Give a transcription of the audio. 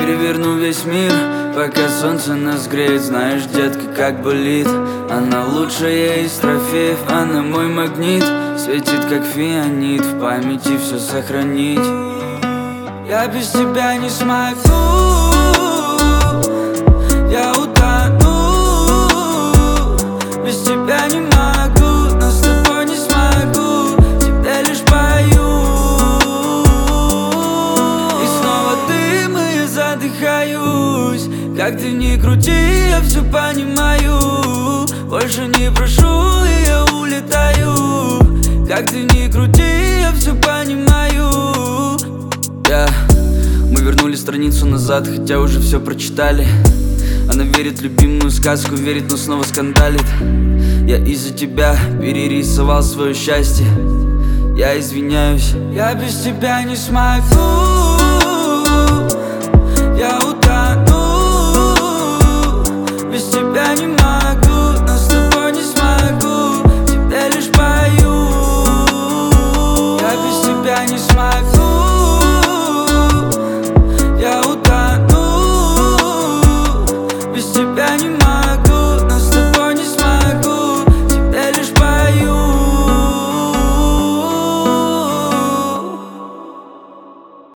переверну весь мир, пока солнце нас греет. Знаешь, детка, как болит. Она лучшая из трофеев, она мой магнит. Светит, как фианит, в памяти все сохранить. Я без тебя не смогу, я утону. Без тебя не могу, но с тобой не смогу. Тебе лишь пою. И снова дым, и я задыхаюсь. Как ты ни крути, я все понимаю. Больше не прошу, и я улетаю. Как ты ни крути, я все понимаю. Мы вернули страницу назад, хотя уже все прочитали. Она верит в любимую сказку, верит, но снова скандалит. Я из-за тебя перерисовал свое счастье. Я извиняюсь, я без тебя не смогу. Я утону. Без тебя не могу.